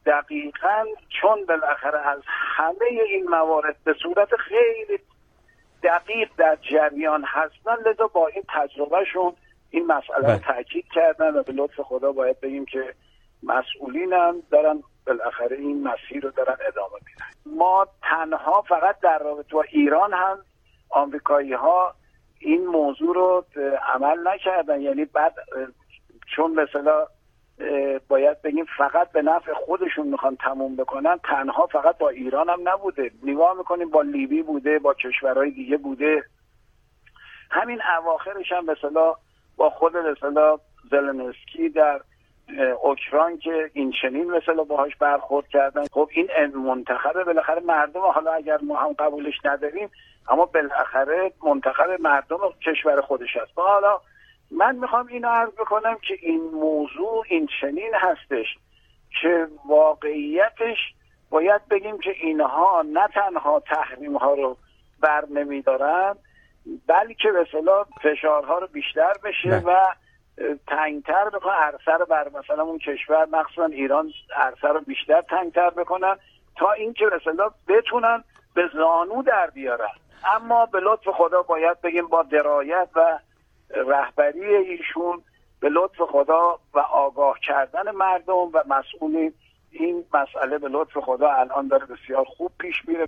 دقیقاً چون بالاخره از همه این موارد به صورت خیلی دقیق در جریان هستن، لذا با این تجربهشون این مسئله رو تاکید کردن و به لطف خدا باید بگیم که مسئولین هم دارن بالاخره این مسیر رو دارن ادامه میدن. ما تنها فقط در رابطه با ایران هم آمریکایی ها این موضوع رو عمل نکردن، یعنی بعد چون مثلا باید بگیم فقط به نفع خودشون میخوان تموم بکنن، تنها فقط با ایران هم نبوده، نگاه میکنیم با لیبی بوده، با کشورهای دیگه بوده. همین اواخرش هم مثلا با خود مثلا زلنسکی در اوکراین که این چنین مثلا باهاش برخورد کردن. خب این منتخب بالاخره مردم، حالا اگر ما هم قبولش نداریم اما بالاخره منتخب مردم کشور خودش است. حالا من میخوام اینو عرض بکنم که این موضوع این چنین هستش که واقعیتش باید بگیم که اینها نه تنها تحریم ها رو بر نمیدارن، بلکه به اصطلاح فشارها رو بیشتر بشه و تنگتر بکنن، عرصه رو بر مثلا اون کشور مخصوصا ایران عرصه رو بیشتر تنگتر بکنن تا اینکه به اصطلاح بتونن به زانو در بیارن. اما به لطف خدا باید بگیم با درایت و رهبری ایشون، به لطف خدا و آگاه کردن مردم و مسئولین، این مسئله به لطف خدا الان داره بسیار خوب پیش میره.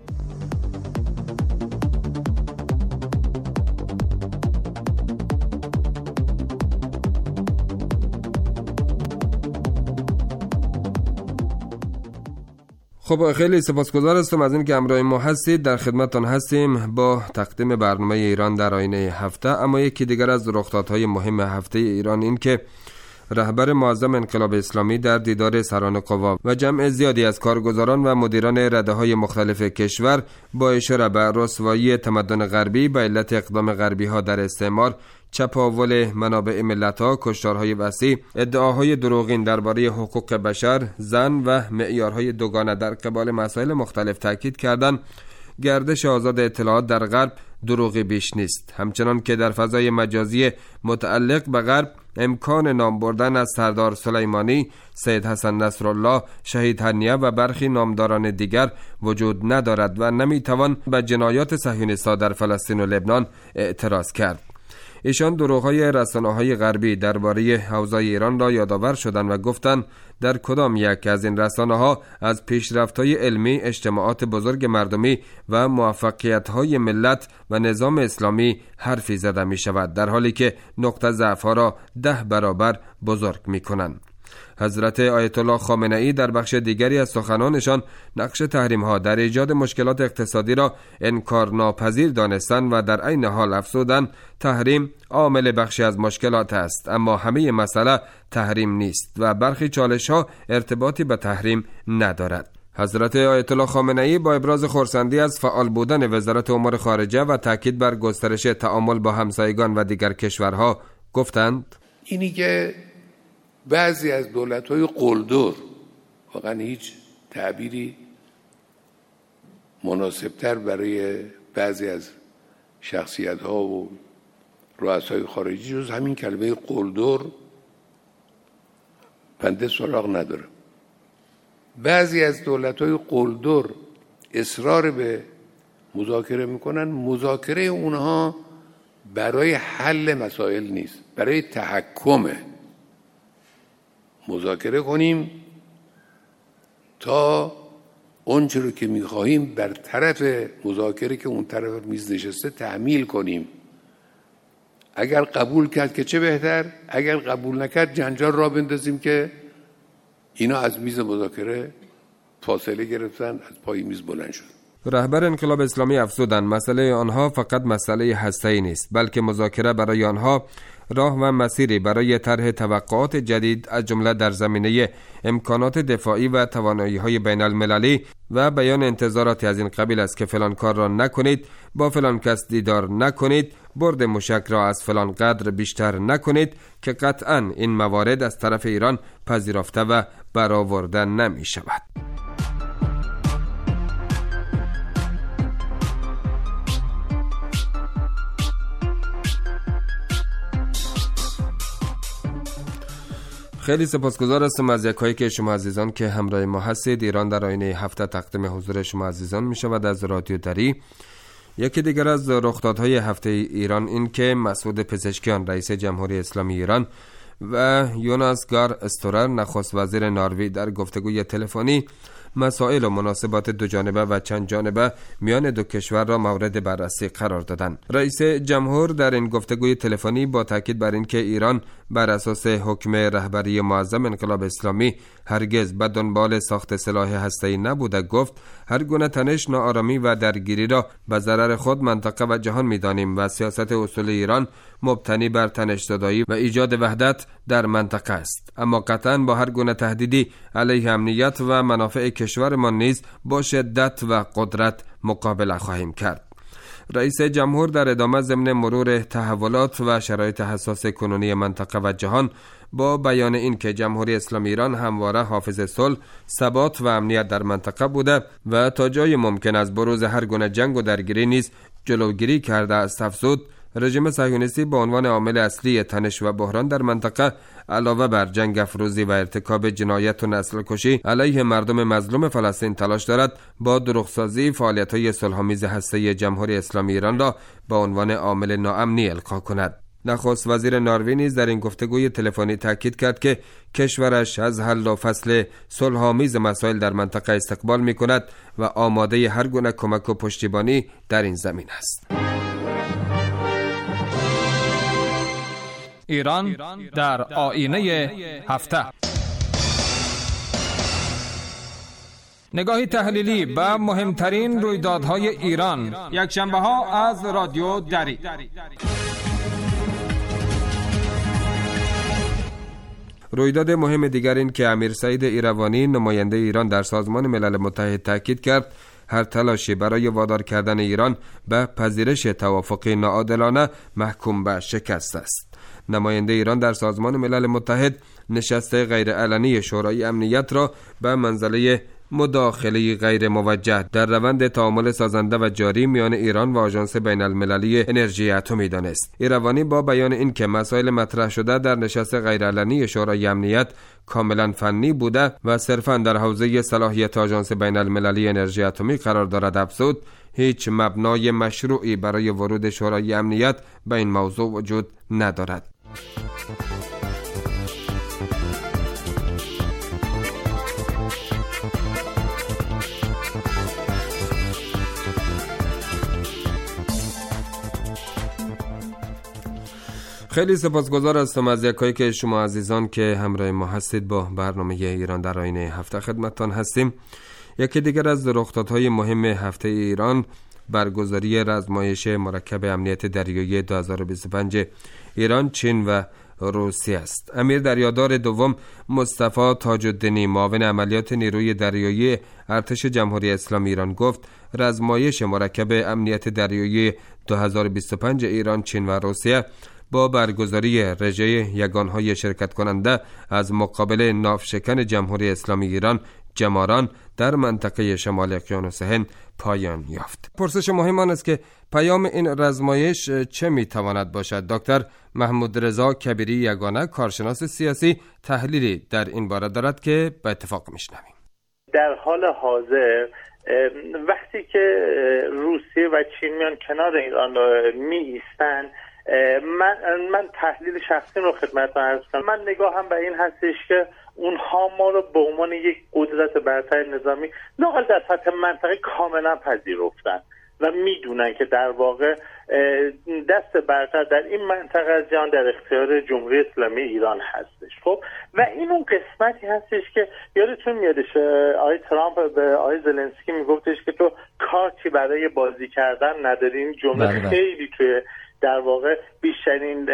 خب خیلی سپاسگزار هستم از این که همراه ما هستید. در خدمتتان هستیم با تقدیم برنامه ایران در آینه هفته. اما یکی دیگر از رخدادهای مهم هفته ایران این که رهبر معظم انقلاب اسلامی در دیدار سران قوا و جمع زیادی از کارگزاران و مدیران رده‌های مختلف کشور با اشاره به رسوایی تمدن غربی به علت اقدام غربی‌ها در استعمار، چپاول منابع ملت‌ها، کشتارهای وسیع، ادعاهای دروغین درباره حقوق بشر، زن و معیارهای دوگانه در قبال مسائل مختلف تاکید کردند گردش آزاد اطلاعات در غرب دروغی بیش نیست. همچنان که در فضای مجازی متعلق به غرب امکان نام بردن از سردار سلیمانی، سید حسن نصرالله، شهید هنیه و برخی نامداران دیگر وجود ندارد و نمیتوان به جنایات صهیونیست‌ها در فلسطین و لبنان اعتراض کرد. ایشان دروغ‌های رسانه‌های غربی درباره اوضاع ایران را یادآور شدند و گفتند در کدام یک از این رسانه‌ها از پیشرفت‌های علمی، اجتماعات بزرگ مردمی و موفقیت‌های ملت و نظام اسلامی حرفی زده می‌شود، در حالی که نقطه ضعف‌ها را 10 برابر بزرگ می‌کنند. حضرت آیت الله خامنه‌ای در بخش دیگری از سخنانشان نقش تحریم‌ها در ایجاد مشکلات اقتصادی را انکارناپذیر دانستند و در عین حال افزودند تحریم عامل بخشی از مشکلات است، اما همه مسئله تحریم نیست و برخی چالش‌ها ارتباطی به تحریم ندارد. حضرت آیت الله خامنه‌ای با ابراز خرسندی از فعال بودن وزارت امور خارجه و تاکید بر گسترش تعامل با همسایگان و دیگر کشورها گفتند اینی که بعضی از دولت‌های قلدر، واقعا هیچ تعبیری مناسبتر برای بعضی از شخصیت‌ها و رؤسای خارجی جز همین کلمه قلدر بنده سراغ نداره. بعضی از دولت‌های قلدر اصرار به مذاکره میکنن، مذاکره اونها برای حل مسائل نیست، برای تحکمه. مذاکره کنیم تا اونچه رو که میخواهیم بر طرف مذاکره که اون طرف میز نشسته تحمیل کنیم. اگر قبول کرد که چه بهتر، اگر قبول نکرد جنجال را بندازیم که اینا از میز مذاکره فاصله گرفتن، از پای میز بلند شد. رهبر انقلاب اسلامی افزودند مسئله آنها فقط مسئله هسته‌ای نیست، بلکه مذاکره برای آنها راه و مسیری برای طرح توقعات جدید از جمله در زمینه امکانات دفاعی و توانایی‌های بین المللی و بیان انتظاراتی از این قبیل است که فلان کار را نکنید، با فلان کس دیدار نکنید، برد موشک را از فلان قدر بیشتر نکنید، که قطعاً این موارد از طرف ایران پذیرفته و برآورده نمی شود. خیلی سپاسگزار هستم از یکایی که شما عزیزان که همراه ما هستید. ایران در آینه هفته تقدیم حضور شما عزیزان می شود از رادیو دری. یکی دیگر از رخدادهای هفته ایران این که مسعود پزشکیان رئیس جمهوری اسلامی ایران و یوناس گار استورر نخست وزیر نروژ در گفتگوی تلفنی مسائل و مناسبات دو جانبه و چند جانبه میان دو کشور را مورد بررسی قرار دادند. رئیس جمهور در این گفتگوی تلفنی با تاکید بر اینکه ایران بر اساس حکم رهبری معظم انقلاب اسلامی هرگز به دنبال ساخت سلاح هسته‌ای نبوده گفت هر گونه تنش، ناآرامی و درگیری را به ضرر خود، منطقه و جهان می‌دانیم و سیاست اصول ایران مبتنی بر تنش زدایی و ایجاد وحدت در منطقه است، اما قطعاً با هر گونه تهدیدی علیه امنیت و منافع کشورمان نیز با شدت و قدرت مقابله خواهیم کرد. رئیس جمهور در ادامه ضمن مرور تحولات و شرایط حساس کنونی منطقه و جهان با بیان این که جمهوری اسلامی ایران همواره حافظ صلح، ثبات و امنیت در منطقه بوده و تا جای ممکن از بروز هر گونه جنگ و درگیری نیز جلوگیری کرده است، افزود رژیم صهیونیستی به عنوان عامل اصلی تنش و بحران در منطقه علاوه بر جنگ افروزی و ارتکاب جنایت و نسل کشی علیه مردم مظلوم فلسطین تلاش دارد با دروغسازی فعالیت‌های صلح‌آمیز هسته‌ای جمهوری اسلامی ایران را به عنوان عامل ناامنی القا کند. نخست وزیر نروژ نیز در این گفتگوی تلفنی تاکید کرد که کشورش از حل و فصل صلح‌آمیز مسائل در منطقه استقبال می‌کند و آماده هر گونه کمک و پشتیبانی در این زمین است. ایران در آینه هفته. نگاهی تحلیلی به مهمترین رویدادهای ایران، یک شنبه ها از رادیو دری. رویداد مهم دیگر این که امیر سعید ایروانی نماینده ایران در سازمان ملل متحد تاکید کرد هر تلاشی برای وادار کردن ایران به پذیرش توافقی ناعادلانه محکوم به شکست است. نماینده ایران در سازمان ملل متحد نشست غیرعلنی شورای امنیت را به منزله مداخله غیر موجه در روند تعامل سازنده و جاری میان ایران و آژانس بین المللی انرژی اتمی دانست. ایروانی با بیان این که مسائل مطرح شده در نشست غیرعلنی شورای امنیت کاملا فنی بوده و صرفاً در حوزه صلاحیت آژانس بین المللی انرژی اتمی قرار دارد، افزود هیچ مبنای مشروعی برای ورود شورای امنیت به این موضوع وجود ندارد. خیلی سپاسگزار هستم از یکایی که شما عزیزان که همراه ما هستید. با برنامه ایران در آینه هفته خدمتتان هستیم. یکی دیگر از رخدادهای مهم هفته ایران برگزاری رزمایش مرکب امنیت دریایی 2025 ایران، چین و روسیه است. امیر دریادار دوم مصطفی تاج‌الدینی معاون عملیات نیروی دریایی ارتش جمهوری اسلامی ایران گفت رزمایش مرکب امنیت دریایی 2025 ایران، چین و روسیه با برگزاری رژه یگانهای شرکت کننده از مقابل ناوشکن جمهوری اسلامی ایران جماران در منطقه شمال اقیانوس هند پایان یافت. پرسش مهم آن است که پیام این رزمایش چه میتواند باشد؟ دکتر محمود رضا کبیری یگانه، کارشناس سیاسی، تحلیلی در این باره دارد که به اتفاق میشنویم. در حال حاضر وقتی که روسیه و چین میان کنار ایران می ایستن، من تحلیل شخصی رو خدمتتون عرض کنم. من نگاهم به این هستش که اونها ما رو به عنوان یک قدرت برتر نظامی لااقل در سطح منطقه کاملا پذیرفتن و میدونن که در واقع دست برتر در این منطقه از جهان در اختیار جمهوری اسلامی ایران هستش. خب و این اون قسمتی هستش که یادتون میادش آقای ترامپ به آقای زلنسکی میگفتش که تو کارتی برای بازی کردن نداری. این جمله خیلی توی در واقع بیشترین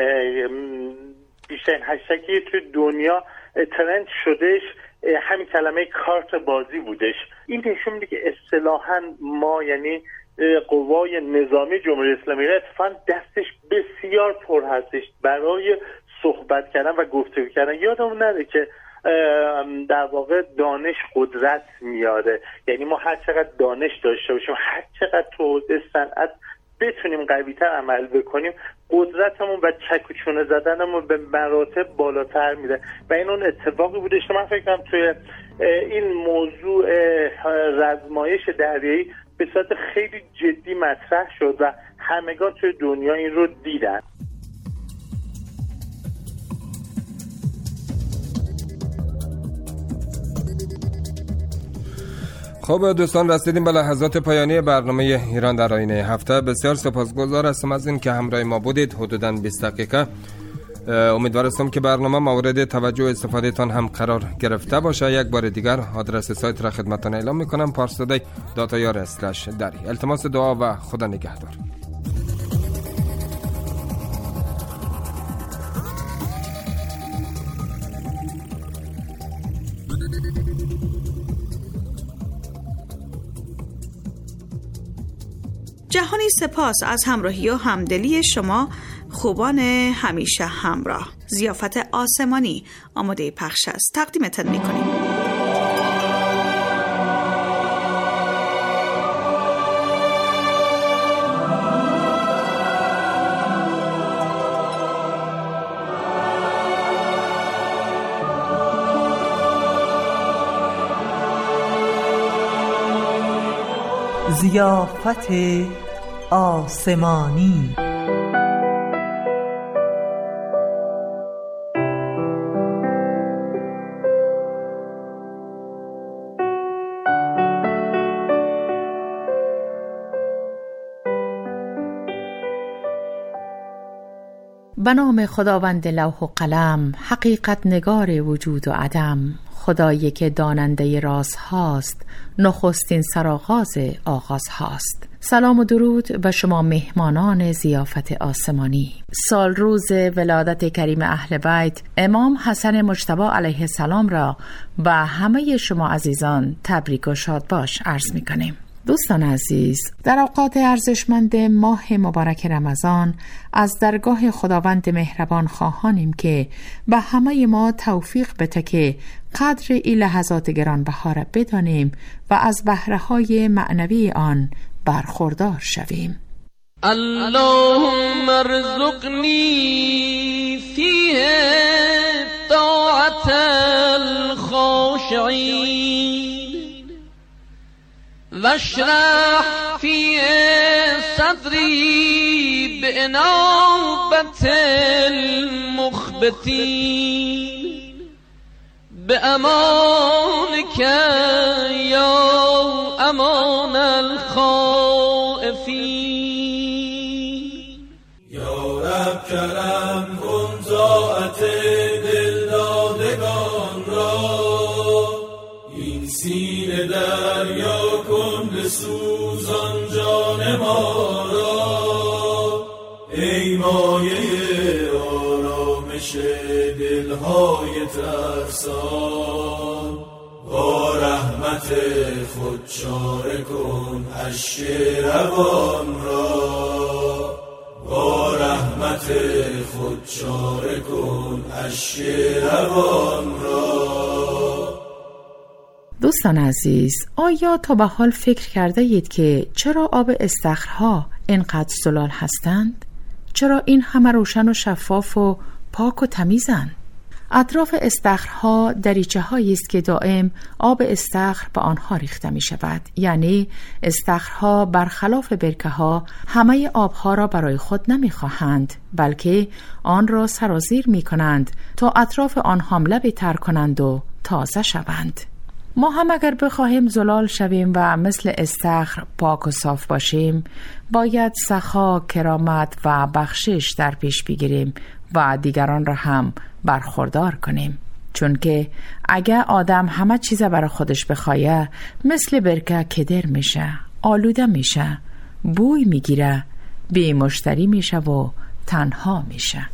هشتگی توی دنیا ترند شدش همین کلمه کارت بازی بودش. این نشون میده که اصطلاحاً ما یعنی قوای نظامی جمهوری اسلامی اتفاقاً دستش بسیار پر هستش برای صحبت کردن و گفتگو کردن. یادمون نره که در واقع دانش قدرت میاره، یعنی ما هر چقدر دانش داشته باشیم، هر چقدر تو صنعت بتونیم قوی‌تر عمل بکنیم، قدرتمون و چک و چونه زدنمون به مراتب بالاتر میره و این اون اتفاقی بوده که من فکر کنم توی این موضوع رزمایش دریایی به صورت خیلی جدی مطرح شد و همگان توی دنیا این رو دیدن. خب دوستان، رسیدیم به لحظات پایانی برنامه ایران در آینه هفته. بسیار سپاسگزار هستم از این که همراه ما بودید حدوداً 20 دقیقه. امیدوارم که برنامه مورد توجه و استفاده تان هم قرار گرفته باشه. یک بار دیگر آدرس سایت را خدمتتان اعلام میکنم: parstoday.ir/dari. التماس دعا و خدا نگهدار. جهانی سپاس از همراهی و همدلی شما خوبان همیشه همراه. ضیافت آسمانی آماده پخش است، تقدیمتان می‌کنیم. ضیافت آسمانی. به نام خداوند لوح و قلم، حقیقت نگار وجود و عدم، خدایی که داننده راز هاست، نخستین سرآغاز آغاز هاست. سلام و درود به شما مهمانان ضیافت آسمانی. سال روز ولادت کریم اهل بیت امام حسن مجتبی علیه السلام را به همه شما عزیزان تبریک و شاد باش عرض می کنیم. دوستان عزیز، در اوقات ارزشمند ماه مبارک رمضان از درگاه خداوند مهربان خواهانیم که به همه ما توفیق بده که قدر این لحظات گرانبها را بدانیم و از بهره‌های معنوی آن برخوردار شویم. اللهم ارزقنی فیه طاعت الخاشعین واشرح فی صدری بانابت المخبتین بامانک یا امان الخائفین. یا رب کرم کن طاعت دلدادگان را، این سینه دریا کن بسوزان جان ما را. ای مایه آرامش دلهای ترسان، با رحمت خود چاره کن اشک روان را. با رحمت خود چاره کن اشک روان را. دوستان عزیز، آیا تا به حال فکر کرده اید که چرا آب استخرها اینقدر زلال هستند؟ چرا این همه روشن و شفاف و پاک و تمیزند؟ اطراف استخرها دریچه هایی است که دائم آب استخر به آنها ریخته می شود. یعنی استخرها برخلاف برکه ها همه آبها را برای خود نمی خواهند، بلکه آن را سرازیر می کنند تا اطراف آنها لبه تر کنند و تازه شوند. ما هم اگر بخواهیم زلال شویم و مثل استخر پاک و صاف باشیم، باید سخا، کرامت و بخشش در پیش بگیریم و دیگران را هم برخوردار کنیم. چون که اگر آدم همه چیز برای خودش بخواه، مثل برکه کدر میشه، آلوده میشه، بوی میگیره، بی مشتری میشه و تنها میشه.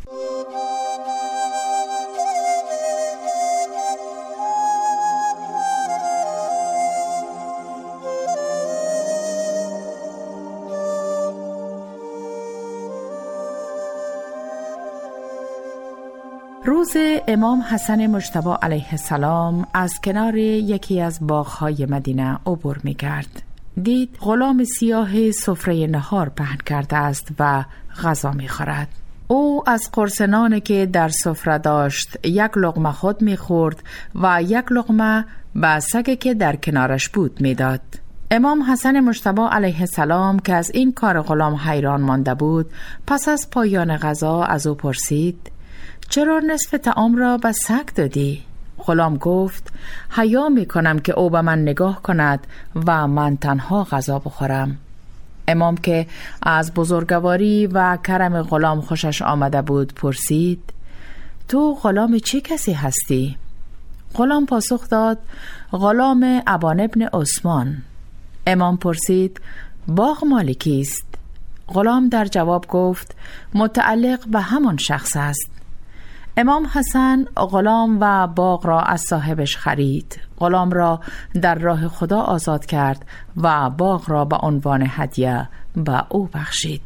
روز امام حسن مجتبی علیه السلام از کنار یکی از باغ‌های مدینه عبور می‌کرد. دید غلام سیاه سفره نهار پهن کرده است و غذا می‌خورد. او از قرص نانی که در سفره داشت یک لقمه خود می‌خورد و یک لقمه به سگی که در کنارش بود می‌داد. امام حسن مجتبی علیه السلام که از این کار غلام حیران مانده بود، پس از پایان غذا از او پرسید: چرا نصف طعام را به سگ دادی؟ غلام گفت: حیا می‌کنم که او به من نگاه کند و من تنها غذا بخورم. امام که از بزرگواری و کرم غلام خوشش آمده بود پرسید: تو غلام چه کسی هستی؟ غلام پاسخ داد: غلام ابان ابن عثمان. امام پرسید: باغ مال کیست؟ غلام در جواب گفت: متعلق به همان شخص است. امام حسن غلام و باغ را از صاحبش خرید، غلام را در راه خدا آزاد کرد و باغ را به عنوان هدیه به او بخشید.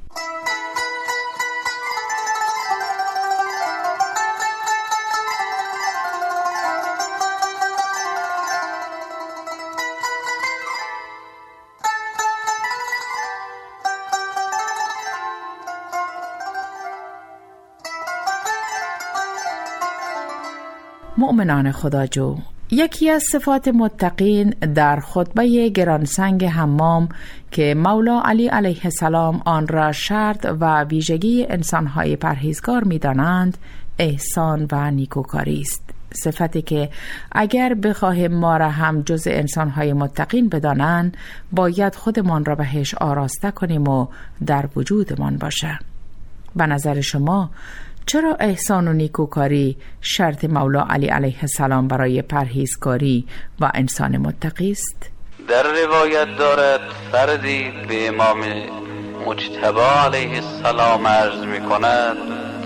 مؤمنان خداجو، یکی از صفات متقین در خطبه گرانسنگ حمام که مولا علی علیه السلام آن را شرط و ویژگی انسانهای پرهیزگار می دانند، احسان و نیکوکاری است. صفتی که اگر بخواهیم ما را هم جز انسانهای متقین بدانند، باید خودمان را بهش آراسته کنیم و در وجودمان باشه. به نظر شما چرا احسان و نیکوکاری شرط مولا علی علیه السلام برای پرهیزکاری و انسان متقی است؟ در روایت دارد فردی به امام مجتبی علیه السلام عرض می کند: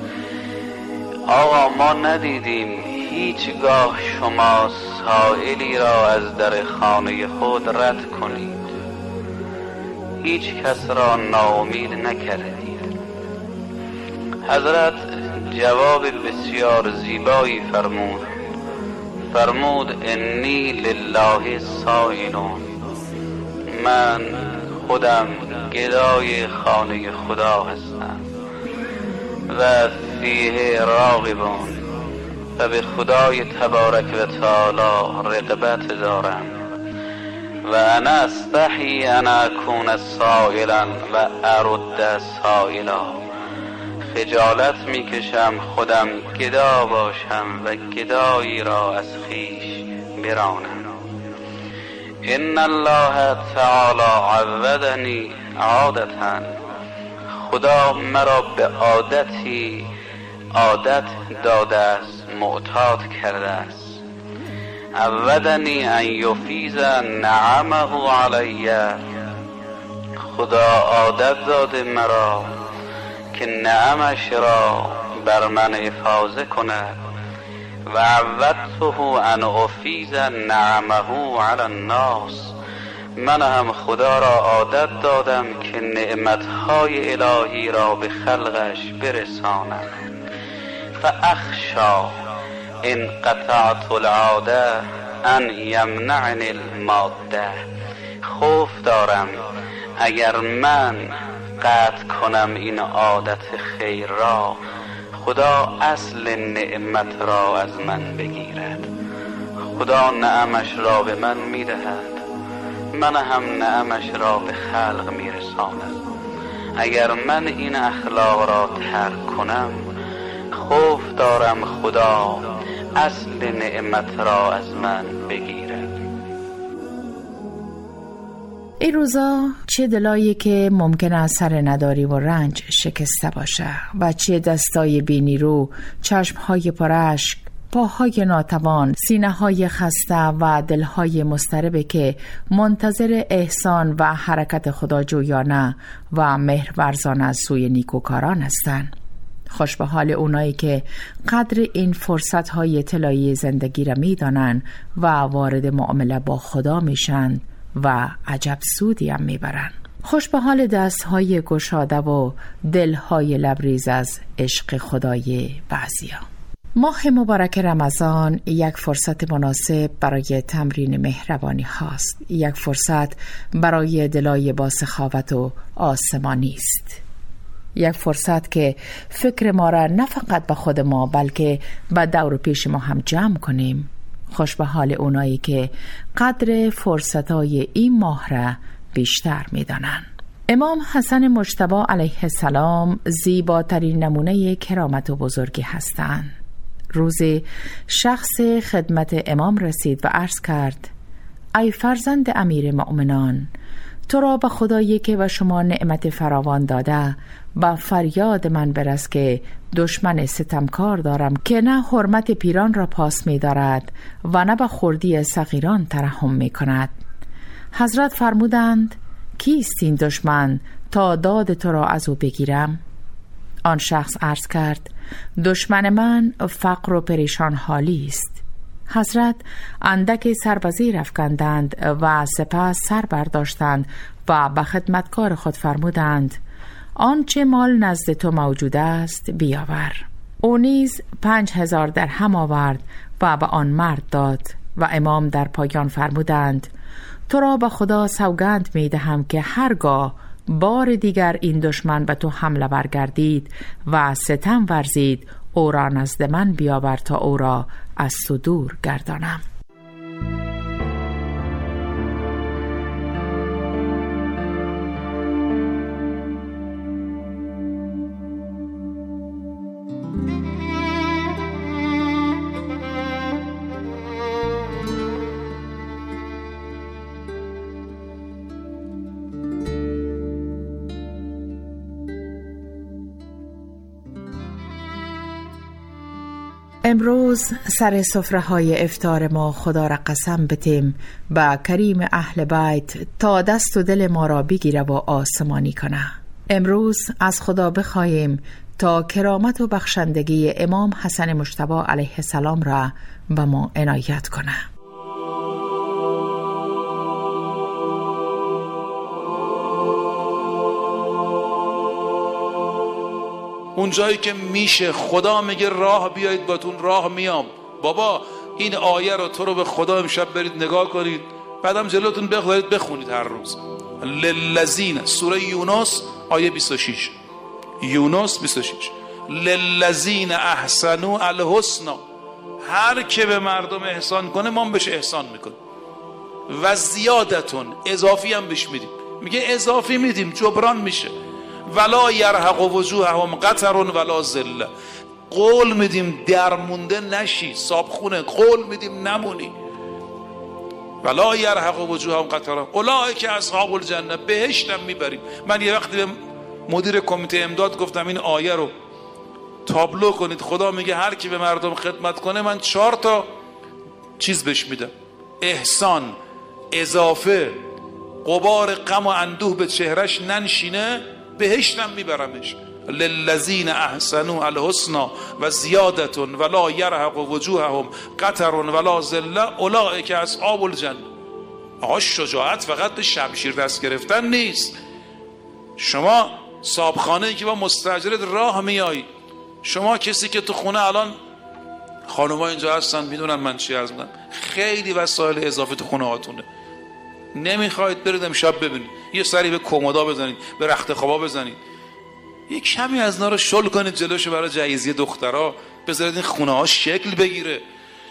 آقا ما ندیدیم هیچگاه شما سائلی را از در خانه خود رد کنید، هیچ کس را ناامید نکردید. حضرت جواب بسیار زیبایی فرمود انی لله سائلون، من خودم گدای خانه خدا هستم و فیه راغبون و به خدای تبارک و تعالی رغبت دارم و انا استحی ان اکون سائلا و ارد سائلا، خجالت میکشم خودم گدا باشم و گدایی را از خویش برانم. ان الله تعالی عودنی عادتا، خدا مرا به عادت داده است، معتاد کرده است. عودنی ان یفیض نعمه علی، خدا عادت داده مرا که نعمش را بر من افاضه کند. و عودته ان افیض نعمه علی الناس، من هم خدا را عادت دادم که نعمتهای الهی را به خلقش برسانم. فاخشا ان قطعت العاده ان یمنعني الماده، خوف دارم اگر من قطع کنم این عادت خیر را، خدا اصل نعمت را از من بگیرد. خدا نعمش را به من میدهد، من هم نعمش را به خلق میرسانم. اگر من این اخلاق را ترک کنم، خوف دارم خدا اصل نعمت را از من بگیرد. این روزا چه دلایی که ممکن است سر نداری و رنج شکسته باشه و چه دستای بی‌نیرو، چشمهای پراشک، پاهای ناتوان، سینه‌های خسته و دلهای مضطربه که منتظر احسان و حرکت خداجویانه و مهرورزانه از سوی نیکوکاران هستند. خوش به حال اونایی که قدر این فرصت‌های طلایی زندگی را می‌دانن و وارد معامله با خدا میشن و عجب سودی هم میبرن. خوش به حال دست‌های گشاده و دل‌های لبریز از عشق خدای بعضیا. ماه مبارک رمضان یک فرصت مناسب برای تمرین مهربانی هاست، یک فرصت برای دلای با سخاوت و آسمانی است، یک فرصت که فکر ما را نه فقط به خود ما بلکه به دور پیش ما هم جمع کنیم. خوش به حال اونایی که قدر فرصتای این ماه را بیشتر می دانن. امام حسن مجتبی علیه السلام زیباترین نمونه کرامت و بزرگی هستند. روزی شخص خدمت امام رسید و عرض کرد: ای فرزند امیر مؤمنان، تو را به خدایی که به شما نعمت فراوان داده با فریاد من برس که دشمن ستمکار دارم که نه حرمت پیران را پاس می دارد و نه به خردی صغیران ترحم می کند. حضرت فرمودند: کیست این دشمن تا داد تو را از او بگیرم؟ آن شخص عرض کرد: دشمن من فقر و پریشان حالی است. حضرت اندک سر به زیر افکندند و سپس سر برداشتند و به خدمتکار خود فرمودند: آنچه مال نزد تو موجود است بیاور. او نیز 5000 درهم آورد و به آن مرد داد و امام در پایان فرمودند: تو را به خدا سوگند می دهم که هرگاه بار دیگر این دشمن به تو حمله برگردید و ستم ورزید، او را نزد من بیاور تا او را از صدور گردانم. امروز سر سفره های افطار ما خدا را قسم بتیم با کریم اهل بیت تا دست و دل ما را بگیره و آسمانی کنه. امروز از خدا بخواهیم تا کرامت و بخشندگی امام حسن مجتبی علیه السلام را به ما عنایت کنه. اون جایی که میشه خدا میگه راه بیایید باتون راه میام. بابا این آیه رو تو رو به خدا امشب برید نگاه کنید، بعدم جلوتون بخونید بخونید هر روز. للذین، سوره یونس آیه 26، یونس 26. للذین احسنوا الحسنی، هر که به مردم احسان کنه ما بهش احسان میکنیم. و زیادتون، اضافی هم بهش میدیم. میگه اضافی میدیم جبران میشه. ولا یرهق وجوههم قتر ولا ذله، قول میدیم درمونده نشی، صابخونه قول میدیم نمونی. ولا یرهق وجوههم قتر اولئک اصحاب الجنه، بهشتم میبریم. من یه وقتی به مدیر کمیته امداد گفتم این آیه رو تابلو کنید، خدا میگه هر کی به مردم خدمت کنه من 4 تا چیز بهش میدم: احسان، اضافه، غبار غم و اندوه به چهرش ننشینه، بهشتم میبرمش. للذین احسنوا الحسنی و زیادة ولا یرهق وجوههم قتر ولا ذله اولئک اصحاب الجنه. آقا شجاعت فقط به شمشیر دست گرفتن نیست. شما صابخانه‌ای که با مستاجرت راه میایی، شما کسی که تو خونه الان خانم‌ها اینجا هستن میدونن من چی عرض می‌کنم، خیلی وسایل اضافه تو خونه هاتونه، نمیخواید برید امشب ببینید، یه سری به کمودا بزنید، به رخت خوابا بزنید، یک کمی از اینا رو شل کنید جلوشو برای جهیزیه دخترها، بذارید این خونه ها شکل بگیره.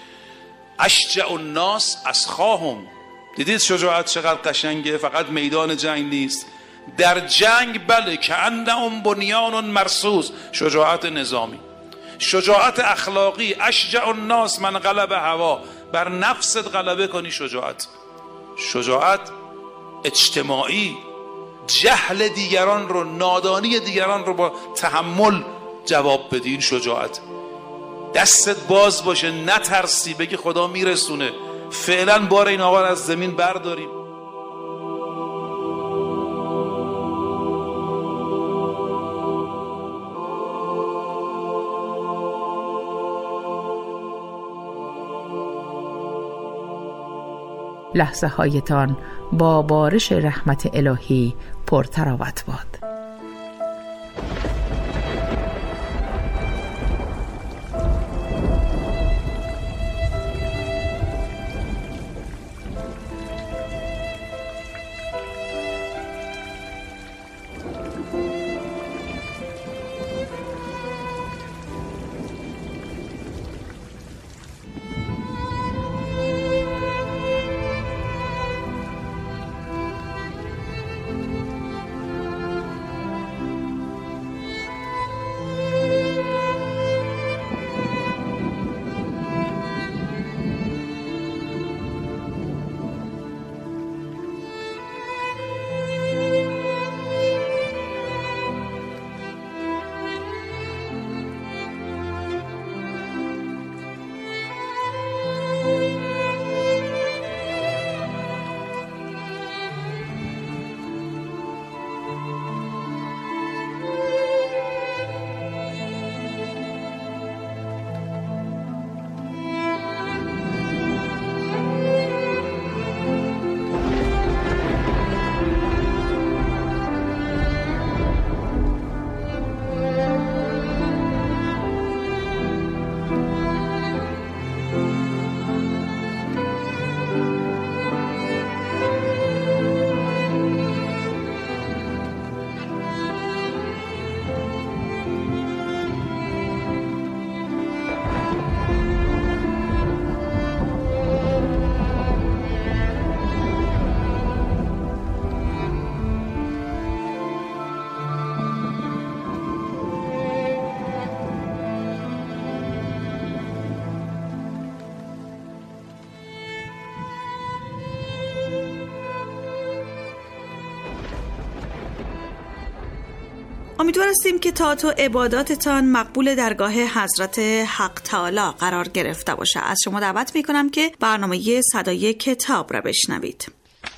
اشجع الناس اسخاهم. دیدید شجاعت چقدر قشنگه؟ فقط میدان جنگ نیست، در جنگ بله که انهم بنیان مرصوص، شجاعت نظامی، شجاعت اخلاقی. اشجع الناس من غلب هوا، بر نفست غلبه کنی. شجاعت اجتماعی، جهل دیگران رو، نادانی دیگران رو با تحمل جواب بدی. این شجاعت. دستت باز باشه، نترسی، بگی خدا میرسونه، فعلا بار این آقا از زمین برداریم. لحظه هایتان با بارش رحمت الهی پرتراوت باد. امیدوار هستیم که طاعت و عباداتتان مقبول درگاه حضرت حق تعالی قرار گرفته باشه. از شما دعوت میکنم که برنامه صدای کتاب را بشنوید.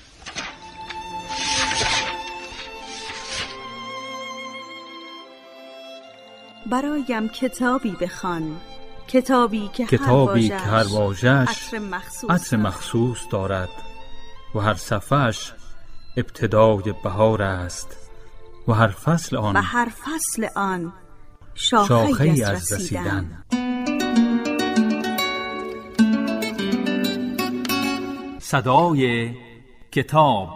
برایم کتابی بخوان، کتابی که هر واژه‌اش عطر مخصوص دارد و هر صفحه‌اش ابتدای بهار است و هر فصل آن شاخه‌ای از رسیدن. صدای کتاب.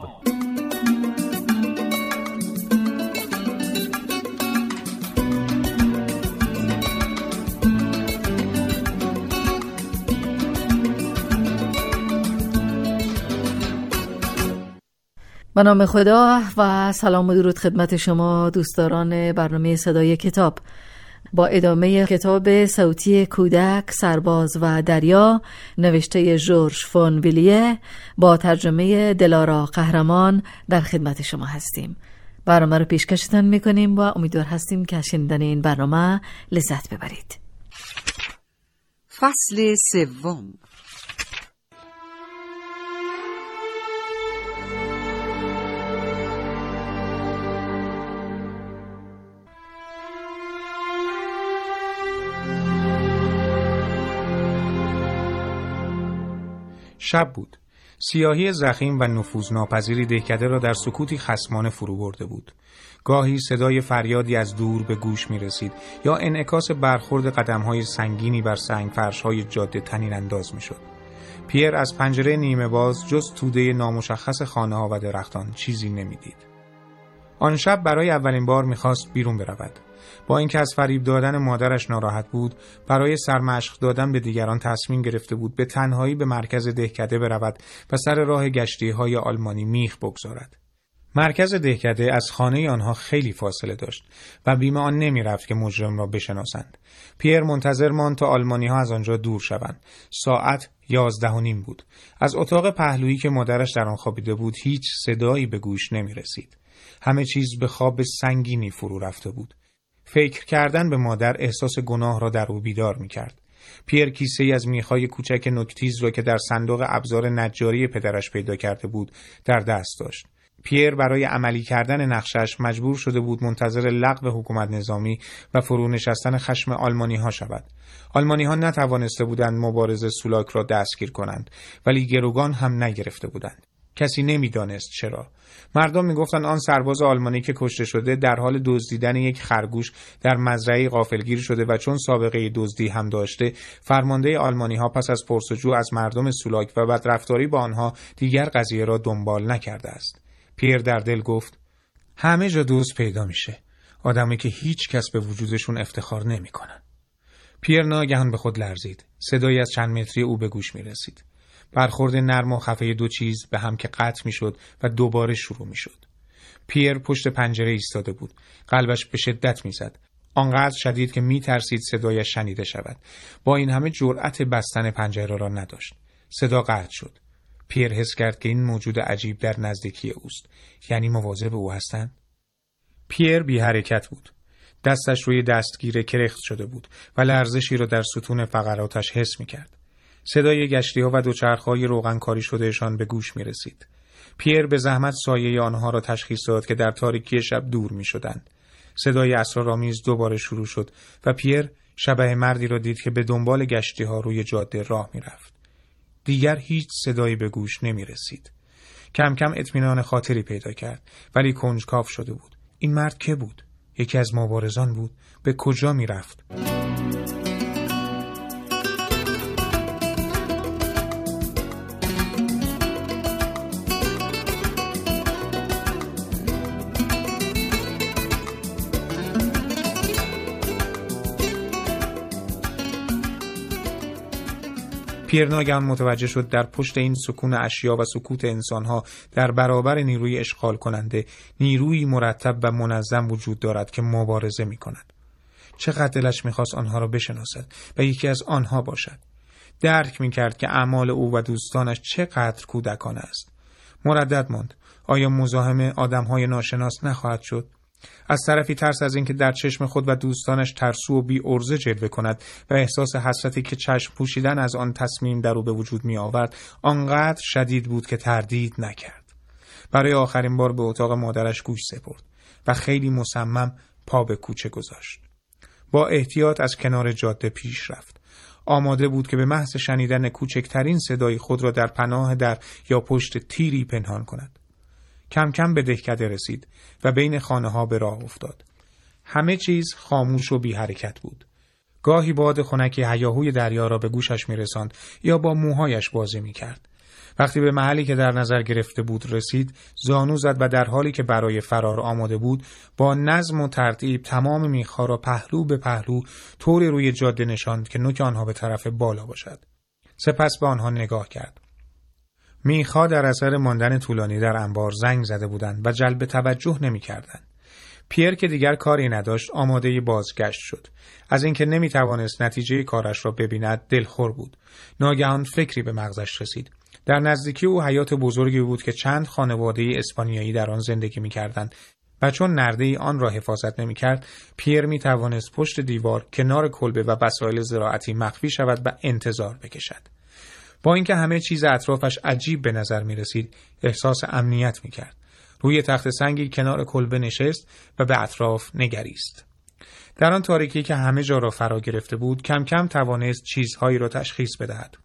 به نام خدا و سلام و درود خدمت شما دوستداران برنامه صدای کتاب. با ادامه کتاب صوتی کودک، سرباز و دریا نوشته ژورژ فون ویلیه با ترجمه دلارا قهرمان در خدمت شما هستیم. برنامه رو پیشکشتان میکنیم و امیدوار هستیم که شنیدن این برنامه لذت ببرید. فصل سوم. شب بود. سیاهی ضخیم و نفوذناپذیری دهکده را در سکوتی خصمانه فرو برده بود. گاهی صدای فریادی از دور به گوش می رسید یا انعکاس برخورد قدم‌های سنگینی بر سنگفرش‌های جاده طنین انداز می شد. پیر از پنجره نیمه باز جز توده نامشخص خانه‌ها و درختان چیزی نمی دید. آن شب برای اولین بار می خواست بیرون برود. با اینکه از فریب دادن مادرش ناراحت بود، برای سرمشق دادن به دیگران تصمیم گرفته بود به تنهایی به مرکز دهکده برود و سر راه گشتی‌های آلمانی میخ بگذارد. مرکز دهکده از خانه آنها خیلی فاصله داشت و بیم آن نمی رفت که مجرم را بشناسند. پیر منتظر ماند تا آلمانی‌ها از آنجا دور شوند. ساعت 11:30 بود. از اتاق پهلویی که مادرش در آن خوابیده بود هیچ صدایی به گوش نمی رسید. همه چیز به خواب سنگینی فرو رفته بود. فکر کردن به مادر احساس گناه را در او بیدار می کرد. پیر کیسه‌ای از میخای کوچک نوک‌تیز را که در صندوق ابزار نجاری پدرش پیدا کرده بود در دست داشت. پیر برای عملی کردن نقشش مجبور شده بود منتظر لغو حکومت نظامی و فرو نشستن خشم آلمانی‌ها شود. آلمانی‌ها نتوانسته بودند مبارز سولاک را دستگیر کنند، ولی گروگان هم نگرفته بودند. کسی نمیدانست چرا. مردم میگفتند آن سرباز آلمانی که کشته شده در حال دزدیدن یک خرگوش در مزرعه غافلگیر شده و چون سابقه دزدی هم داشته، فرمانده آلمانی‌ها پس از پرسجو از مردم سولاک و بدرفتاری با آنها دیگر قضیه را دنبال نکرده است. پیر در دل گفت همه جا دزد پیدا میشه، آدمی که هیچ کس به وجودشون افتخار نمیکنن. پیر ناگهان به خود لرزید. صدایی از چند متری او به گوش میرسید. برخورد نرم و خفه دو چیز به هم که قطع می شد و دوباره شروع می شد. پیر پشت پنجره ایستاده بود. قلبش به شدت می زد. آنقدر شدید که می ترسید صدایش شنیده شود. با این همه جرأت بستن پنجره را نداشت. صدا قطع شد. پیر حس کرد که این موجود عجیب در نزدیکی اوست. یعنی مواظب او هستند؟ پیر بی حرکت بود. دستش روی دستگیره کرخت شده بود و لرزشی را در ستون فقراتش حس می کرد. صدای گشتی‌ها و دوچرخه‌های روغنکاری شدهشان به گوش می رسید. پیر به زحمت سایه آنها را تشخیص داد که در تاریکی شب دور می شدند. صدای اسرارآمیز دوباره شروع شد و پیر شبح مردی را دید که به دنبال گشتی‌ها روی جاده راه می رفت. دیگر هیچ صدایی به گوش نمی رسید. کم کم اطمینان خاطری پیدا کرد، ولی کنجکاو شده بود. این مرد که بود؟ یکی از مبارزان بود؟ به کجا می رفت؟ پیر ناگهان متوجه شد در پشت این سکون اشیا و سکوت انسانها در برابر نیروی اشغال کننده نیروی مرتب و منظم وجود دارد که مبارزه می کند. چقدر دلش می‌خواست آنها را بشناسد و یکی از آنها باشد. درک می‌کرد که اعمال او و دوستانش چقدر کودکانه است. مردد ماند. آیا مزاحم آدم‌های ناشناس نخواهد شد؟ از طرفی ترس از اینکه در چشم خود و دوستانش ترسو و بی عرضه جلوه کند و احساس حسرتی که چشم پوشیدن از آن تصمیم در او به وجود می آورد آنقدر شدید بود که تردید نکرد. برای آخرین بار به اتاق مادرش گوش سپرد و خیلی مصمم پا به کوچه گذاشت. با احتیاط از کنار جاده پیش رفت. آماده بود که به محض شنیدن کوچکترین صدای خود را در پناه در یا پشت تیری پنهان کند. کم کم به دهکده رسید و بین خانه ها به راه افتاد. همه چیز خاموش و بی حرکت بود. گاهی باد خنکی هیاهوی دریا را به گوشش می رساند یا با موهایش بازی می کرد. وقتی به محلی که در نظر گرفته بود رسید، زانو زد و در حالی که برای فرار آماده بود، با نظم و ترتیب تمام میخها را پهلو به پهلو طوری روی جاده نشاند که نوک آنها به طرف بالا باشد. سپس به آنها نگاه کرد. میخها در اثر ماندن طولانی در انبار زنگ زده بودند و جلب توجه نمی‌کردند. پیر که دیگر کاری نداشت آماده بازگشت شد. از اینکه نمی‌توانست نتیجه کارش را ببیند دلخور بود. ناگهان فکری به مغزش رسید. در نزدیکی او حیاط بزرگی بود که چند خانواده اسپانیایی در آن زندگی می‌کردند و چون نرده‌ای آن را حفاظت نمی‌کرد، پیر می‌توانست پشت دیوار کنار کلبه و وسایل زراعتی مخفی شود و انتظار بکشد. با اینکه همه چیز اطرافش عجیب به نظر می‌رسید، احساس امنیت می‌کرد. روی تخت سنگی کنار کلبه نشست و به اطراف نگریست. در آن تاریکی که همه جا را فرا گرفته بود، کم کم توانست چیزهایی را تشخیص بدهد.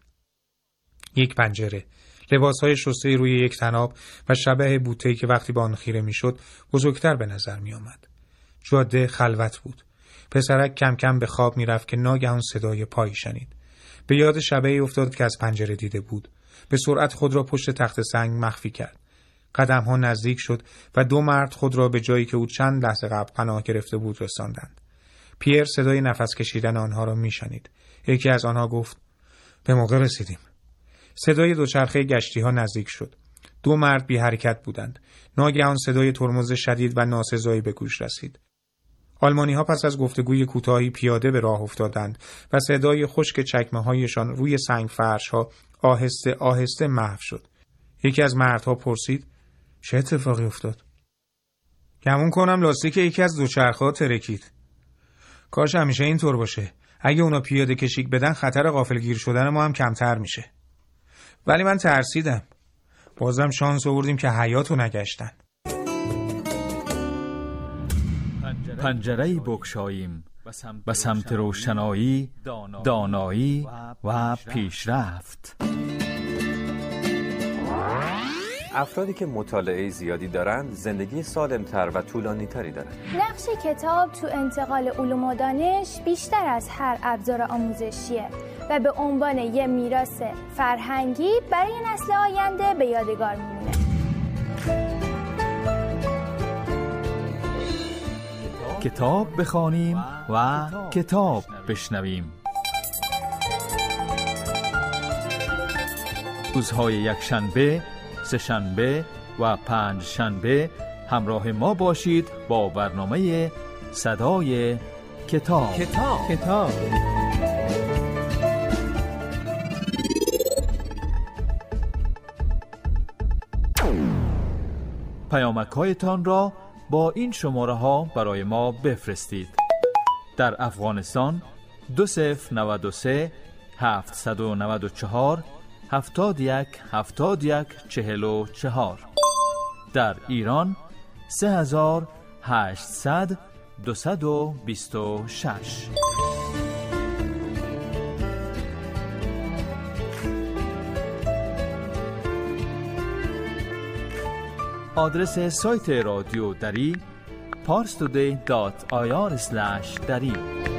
یک پنجره، لباسهای شسته روی یک طناب و شبح بوته‌ای که وقتی به آن خیره می‌شد بزرگتر به نظر می‌آمد. جاده خلوت بود. پسرک کم کم به خواب می‌رفت که ناگهان صدای پایی شنید. به یاد شبحی افتاد که از پنجره دیده بود. به سرعت خود را پشت تخت سنگ مخفی کرد. قدم‌ها نزدیک شد و دو مرد خود را به جایی که او چند لحظه قبل پناه گرفته بود رساندند. پیر صدای نفس کشیدن آنها را می‌شنید. یکی از آنها گفت: به موقع رسیدیم. صدای دوچرخه گشتی‌ها نزدیک شد. دو مرد بی حرکت بودند. ناگهان صدای ترمز شدید و ناسزایی به گوش رسید. آلمانی‌ها پس از گفتگوی کوتاهی پیاده به راه افتادند و صدای خشک چکمه‌هایشان روی سنگ فرش‌ها آهسته آهسته محو شد. یکی از مردها پرسید: چه اتفاقی افتاد؟ گمون کنم لاستیک یکی از دوچرخه‌ها ترکید. کاش همیشه اینطور باشه. اگه اونا پیاده کشی بدن خطر غافلگیر شدن ما هم کمتر میشه. ولی من ترسیدم. بازم شانس آوردیم که حیاطو نگشتن. پنجره‌ای بگشاییم به سمت روشنایی، دانایی و پیشرفت. افرادی که مطالعه زیادی دارند زندگی سالم‌تر و طولانی‌تری دارند. نقش کتاب تو انتقال علوم و دانش بیشتر از هر ابزار آموزشیه و به عنوان یه میراث فرهنگی برای نسل آینده به یادگار میمونه. کتاب بخوانیم و کتاب بشنویم. روزهای یکشنبه، سه‌شنبه و پنجشنبه همراه ما باشید با برنامه صدای کتاب. پیامک‌هایتان را با این شماره ها برای ما بفرستید. در افغانستان 2093 794 71 در ایران 3800 226. آدرس سایت رادیو دری parstoday.ir/dari.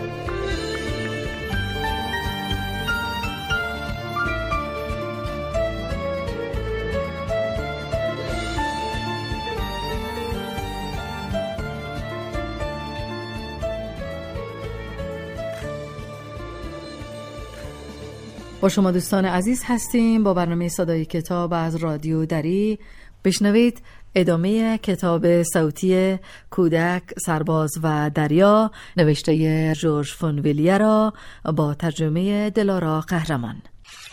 با شما دوستان عزیز هستیم با برنامه صدای کتاب از رادیو دری. بشنوید ادامه کتاب صوتی کودک، سرباز و دریا نوشته ژورژ فون ویلیه را با ترجمه دلارا قهرمان.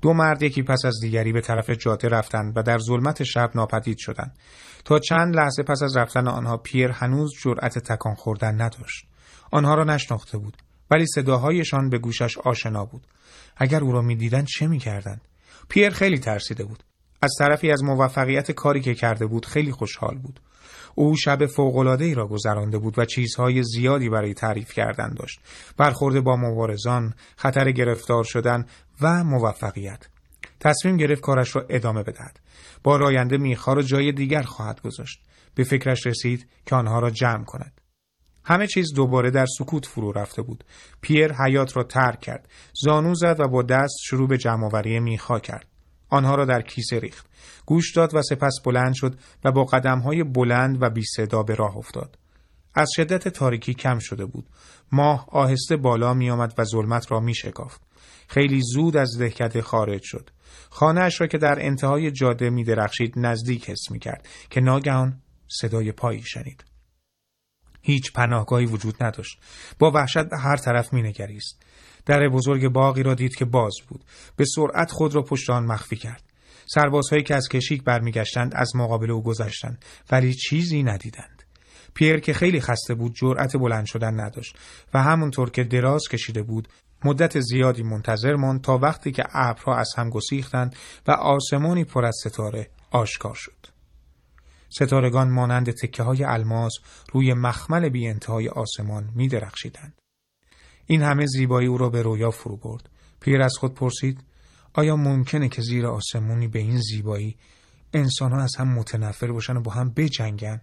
2 مرد یکی پس از دیگری به طرف جاده رفتند و در ظلمت شب ناپدید شدند. تا چند لحظه پس از رفتن آنها پیر هنوز جرأت تکان خوردن نداشت. آنها را نشناخته بود، ولی صداهایشان به گوشش آشنا بود. اگر او را می‌دیدند چه می‌کردند؟ پیر خیلی ترسیده بود. از طرفی از موفقیت کاری که کرده بود خیلی خوشحال بود. او شب فوق‌العاده‌ای را گذرانده بود و چیزهای زیادی برای تعریف کردن داشت. برخورد با مبارزان، خطر گرفتار شدن و موفقیت. تصمیم گرفت کارش را ادامه بدهد. با راینده میخا را جای دیگر خواهد گذاشت. به فکرش رسید که آنها را جمع کند. همه چیز دوباره در سکوت فرو رفته بود. پیر حیاط را ترک کرد. زانو زد و با دست شروع به جمع‌آوری میخا کرد. آنها را در کیسه ریخت. گوش داد و سپس بلند شد و با قدم‌های بلند و بی صدا به راه افتاد. از شدت تاریکی کم شده بود. ماه آهسته بالا می آمد و ظلمت را می شکافت. خیلی زود از دهکده خارج شد. خانه‌اش را که در انتهای جاده می درخشید نزدیک حس می کرد که ناگهان صدای پایی شنید. هیچ پناهگاهی وجود نداشت. با وحشت به هر طرف می نگریست. در بزرگ باغی را دید که باز بود. به سرعت خود را پشت آن مخفی کرد. سربازهایی که از کشیک برمیگشتند از مقابل او گذشتند، ولی چیزی ندیدند. پیر که خیلی خسته بود جرأت بلند شدن نداشت و همونطور که دراز کشیده بود مدت زیادی منتظر ماند تا وقتی که ابرها از هم گسیختند و آسمانی پر از ستاره آشکار شد. ستارگان مانند تکه‌های الماس روی مخمل بی انتهای آسمان می درخشیدند. این همه زیبایی او را به رویا فرو برد. پیر از خود پرسید: آیا ممکنه که زیر آسمونی به این زیبایی انسان‌ها از هم متنفر باشن و با هم بجنگن؟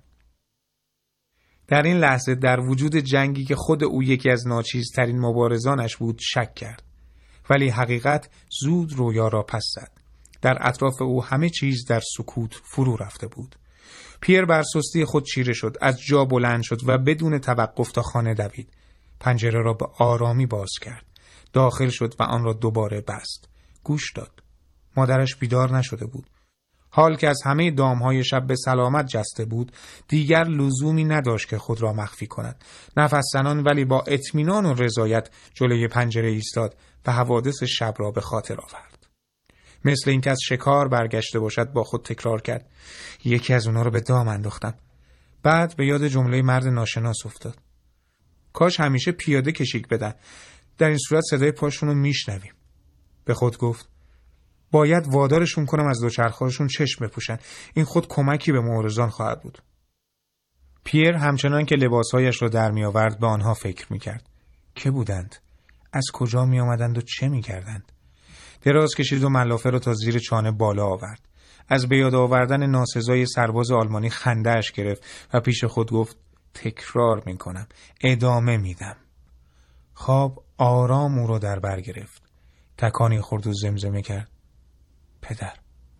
در این لحظه در وجود جنگی که خود او یکی از ناچیزترین مبارزانش بود شک کرد. ولی حقیقت زود رویا را پس زد. در اطراف او همه چیز در سکوت فرو رفته بود. پیر بر سستی خود چیره شد، از جا بلند شد و بدون توقف تا خانه دوید. پنجره را به آرامی باز کرد. داخل شد و آن را دوباره بست. گوش داد. مادرش بیدار نشده بود. حال که از همه دامهای شب به سلامت جسته بود، دیگر لزومی نداشت که خود را مخفی کند. نفس زنان ولی با اطمینان و رضایت جلوی پنجره ایستاد و حوادث شب را به خاطر آورد. مثل اینکه از شکار برگشته باشد با خود تکرار کرد: یکی از اونا رو به دام انداختم. بعد به یاد جمله مرد ناشناس افتاد: کاش همیشه پیاده کشیک بدن، در این صورت صدای پاشون رو میشنویم. به خود گفت: باید وادارشون کنم از دوچرخه‌هاشون چشم بپوشن، این خود کمکی به معارضان خواهد بود. پیر همچنان که لباسهایش را در می آورد به آنها فکر می کرد. که بودند؟ از کجا می آمدند و چه می کردند؟ دراز کشید و ملافه را تا زیر چانه بالا آورد. از به یاد آوردن ناسزای سرباز آلمانی خنده‌اش گرفت و پیش خود گفت: تکرار می کنم، ادامه میدم. خواب آرام او را در بر گرفت. تکانی خورد و زمزمه کرد: پدر،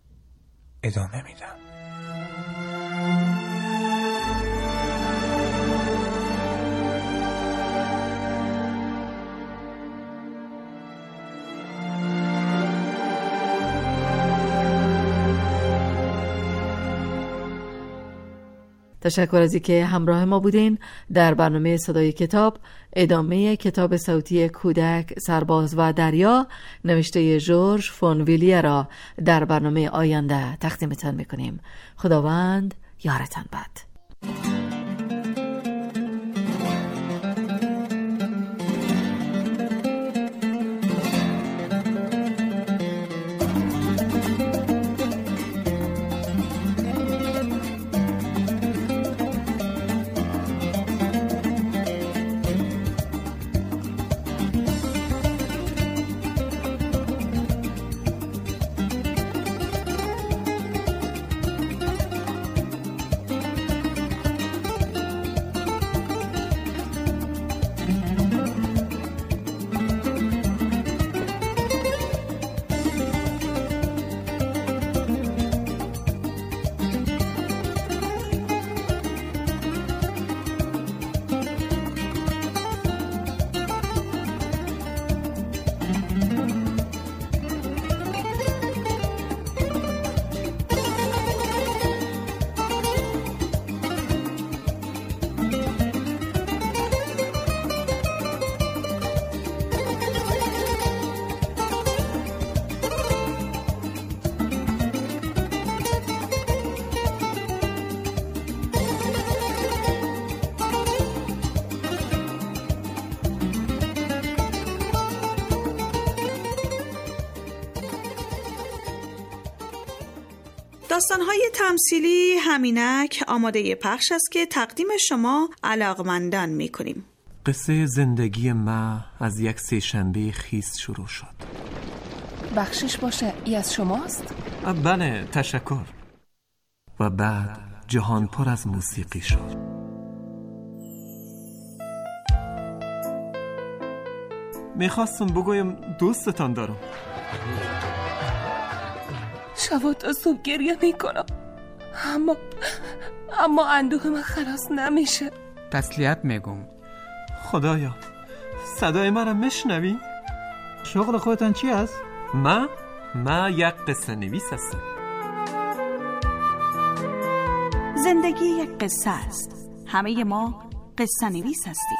ادامه میدم. تشکر از اینکه همراه ما بودین. در برنامه صدای کتاب ادامه کتاب صوتی کودک، سرباز و دریا نوشته ژورژ فون ویلیه را در برنامه آینده تقدیمتان میکنیم. خداوند یارتان باد. داستان‌های تمثیلی همینک آماده پخش است که تقدیم شما علاقمندان می‌کنیم. قصه زندگی ما از یک سه‌شنبه خیس شروع شد. بخشش باشه، ای از شماست؟ بله، تشکر. و بعد جهان پر از موسیقی شد. میخواستم بگویم دوستتان دارم. شب تا صبح گریه میکنم، اما اندوه من خلاص نمیشه. تسلیت میگم. خدایا، صدای من رو میشنوی؟ شغل خودتان چی است؟ من یک قصه نویس هستم. زندگی یک قصه است. همه ما قصه نویس هستیم.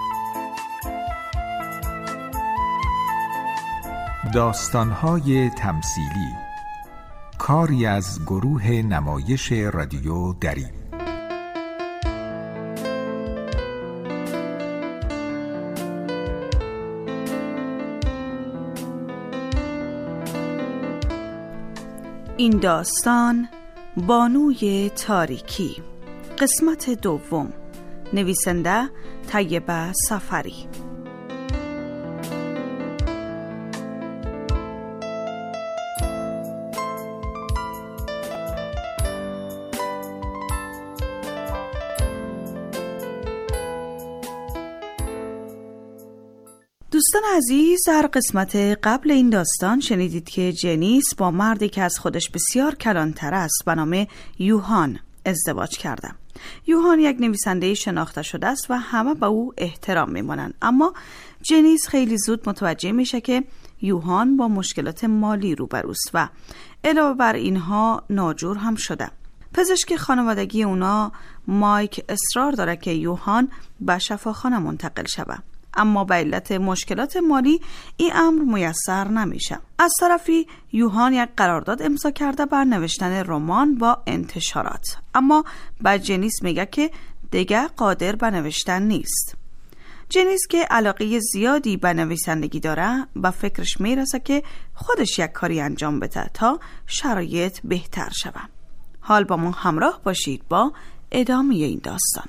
داستان‌های تمثیلی، کاری از گروه نمایش رادیو دری. این داستان بانوی تاریکی، قسمت دوم، نویسنده طیبه سفری. دوستان عزیز، در قسمت قبل این داستان شنیدید که جنیس با مردی که از خودش بسیار کلانتر است به نام یوهان ازدواج کرده. یوهان یک نویسنده شناخته شده است و همه به او احترام میمونن، اما جنیس خیلی زود متوجه میشه که یوهان با مشکلات مالی روبروست و علاوه بر اینها ناجور هم شده. پزشک خانوادگی اونا مایک اصرار داره که یوهان به شفاخانه منتقل شود، اما به علت مشکلات مالی این امر میسر نمیشه. از طرفی یوهان یک قرارداد امضا کرده بر نوشتن رمان با انتشارات، اما با جنیس میگه که دیگه قادر به نوشتن نیست. جنیس که علاقه زیادی به نویسندگی داره به فکرش میرسه که خودش یک کاری انجام بده تا شرایط بهتر شود. حال با ما همراه باشید با ادامه این داستان.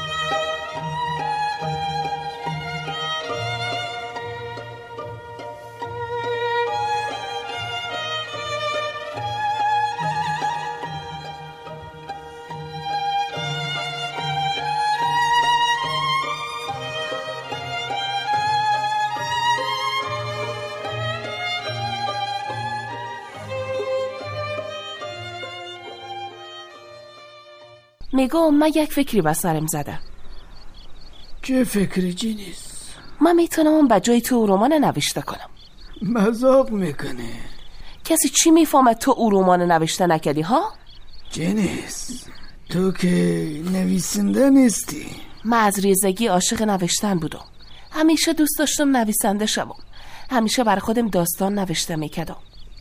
میگم من یک فکری به سرم زده. چه فکری جنیس؟ من میتونم به جای تو رمان نوشته کنم. مذاق میکنه. کسی چی میفهمه تو او رمان نوشته نکردی ها؟ جنیس، تو که نویسنده نیستی. من از ریزگی عاشق نوشتن بودم. همیشه دوست داشتم نویسنده شوم. همیشه برای خودم داستان نوشته میکردم.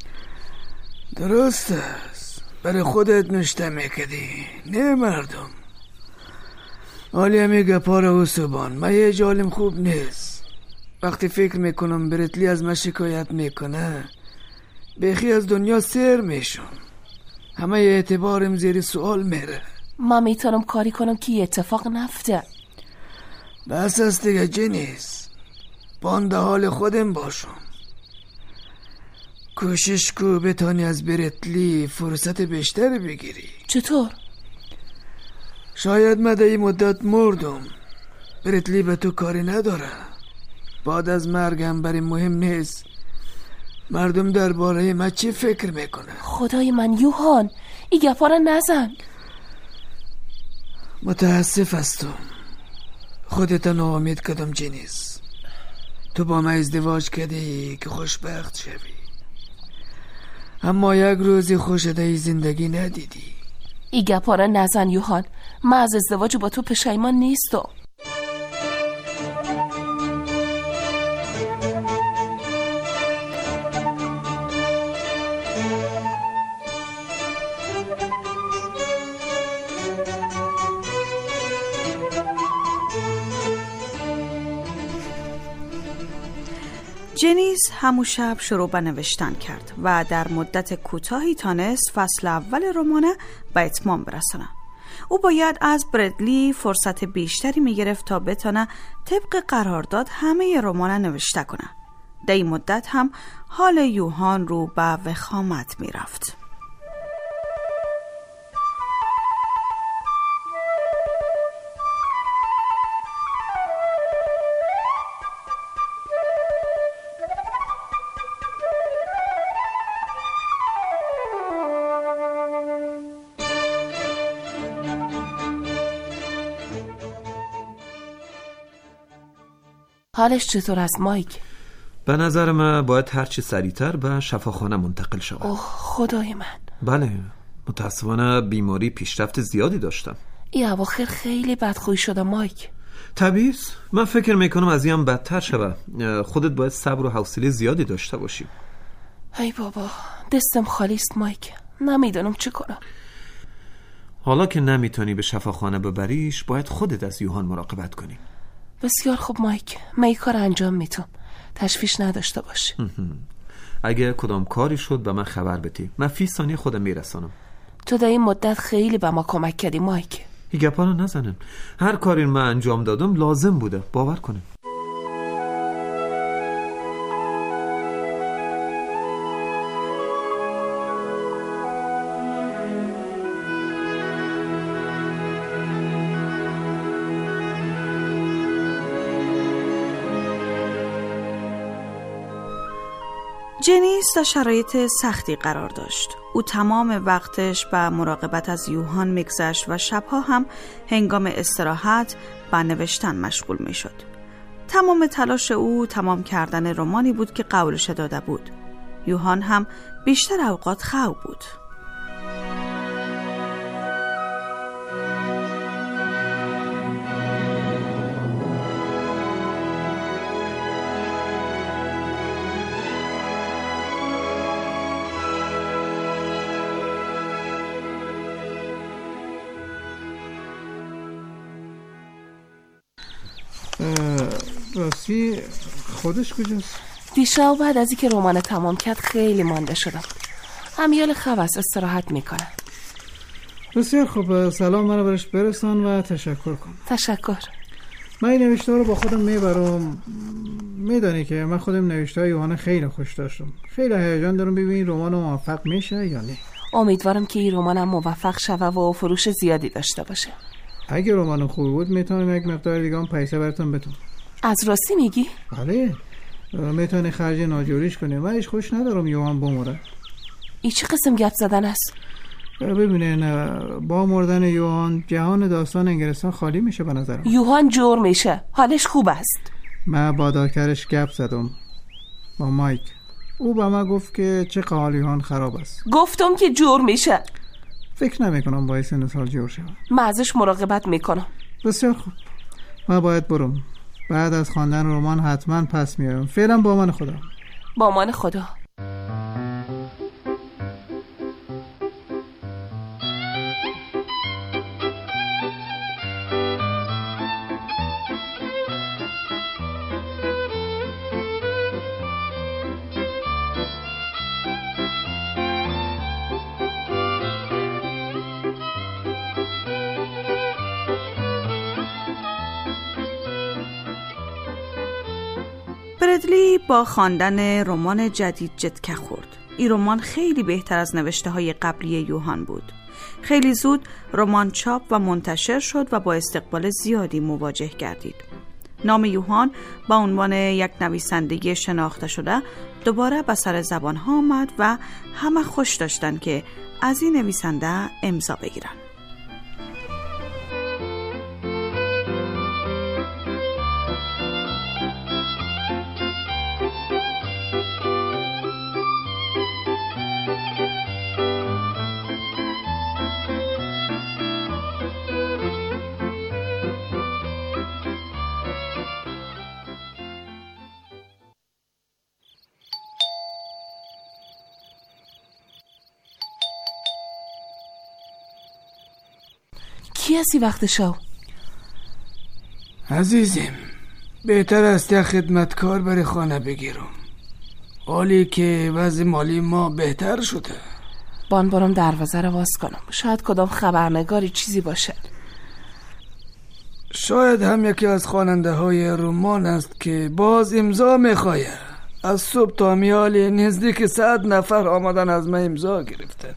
درست است، برای خودت نوشته میکردی، نه مردم. حالی میگه پارا و صبان، من یه جالم خوب نیست. وقتی فکر میکنم برتلی از من شکایت میکنه بخی از دنیا سیر میشم. همه اعتبارم زیر سوال میره. من میتونم کاری کنم که اتفاق نفته. بس است دیگه جنیس، بانده حال خودم باشم. کوشش کو بتانی از برتلی فرصت بیشتر بگیری. چطور؟ شاید من این مدت مردم، برتلی به تو کاری نداره. بعد از مرگم برای مهم نیست مردم درباره من چی فکر میکنه. خدای من یوهان، این گپا را نزن. متاسف هستم، خودت ناامید کردم جنیس. تو با من ازدواج کردی که خوشبخت شوی، اما یک روزی خوشده زندگی ندیدی. این گپا را نزن یوهان، من از ازدواج با تو پشیمان نیستم. جنیس همون شب شروع به نوشتن کرد و در مدت کوتاهی تانست فصل اول رمان به اتمام برسونه. او باید از بردلی فرصت بیشتری میگرفت تا بتونه طبق قرارداد همه رمان نوشته کنه. در این مدت هم حال یوهان رو به وخامت میرفت. حالش چطور است مایک؟ به نظر من باید هرچی سریعتر به شفاخانه منتقل شود. اوه خدای من. بله، متاسفانه بیماری پیشرفت زیادی داشتم. این اواخر خیلی بدخوی شده مایک. طبیعی است. من فکر میکنم از این بدتر شود. خودت باید صبر و حوصله زیادی داشته باشی. ای بابا، دستم خالی است مایک. نمیدونم چه کنم. حالا که نمیتونی به شفاخانه ببریش، باید خودت از یوهان مراقبت کنی. بسیار خوب مایک، من این کار انجام میتونم. تشویش نداشته باش. اگه کدام کاری شد به من خبر بدی. من فی ثانیه خودم میرسانم. تو در این مدت خیلی به ما کمک کردی مایک. این گپا رو نزنن. هر کاری من انجام دادم لازم بوده، باور کنه. جنیس در شرایط سختی قرار داشت. او تمام وقتش به مراقبت از یوهان میگذشت و شبها هم هنگام استراحت به نوشتن مشغول میشد. تمام تلاش او تمام کردن رمانی بود که قولش داده بود. یوهان هم بیشتر اوقات خو بود. راستی خودش کجاست؟ دیشب بعد از اینکه رمان تمام کرد خیلی مانده شدم. امیال خواست استراحت میکنه. بسیار خوب، سلام منو برش برسان و تشکر کن. تشکر. من این نوشته رو با خودم میبرم. میدانی که من خودم نوشته های یوهان خیلی خوش داشتم. خیلی هیجان دارم ببینیم رمان موفق میشه یا نه. امیدوارم که این رمانم موفق شوه و فروش زیادی داشته باشه. اگه رمان خوب بود میتونم یک مقدار دیگه هم پیسه براتون بدم. از راستی میگی؟ بله، میتونی خرج ناجوریش کنی. من هیچ خوش ندارم یوهان بمره. این چه قسم گپ زدن است؟ ببینین، با مردن یوهان جهان داستان انگلستان خالی میشه به نظرم. یوهان جور میشه، حالش خوب است. من با دکترش گپ زدم، با مایک. او به من گفت که چه حال یوهان خراب است. گفتم که جور میشه. فکر نمیکنم باعث این سال جور شه. من ازش مراقبت میکنم. بسیار خوب، من باید برم. بعد از خواندن رمان حتما پس میارم. فعلا با امان خدا. با امان خدا. بردلی با خواندن رمان جدید جدکه خورد. این رمان خیلی بهتر از نوشته های قبلی یوهان بود. خیلی زود رمان چاپ و منتشر شد و با استقبال زیادی مواجه گردید. نام یوهان با عنوان یک نویسنده شناخته شده دوباره به سر زبان ها آمد و همه خوش داشتن که از این نویسنده امضا بگیرن. کی هستی وقت شو؟ عزیزم، بهتر است یک خدمتکار برای خانه بگیرم. حالی که وضع مالی ما بهتر شده. برم دروازه رو باز کنم، شاید کدام خبرنگاری چیزی باشه. شاید هم یکی از خواننده های رمان است که باز امضا میخواید. از صبح تا میالی نزدیک 100 نفر آمدن از من امضا گرفته.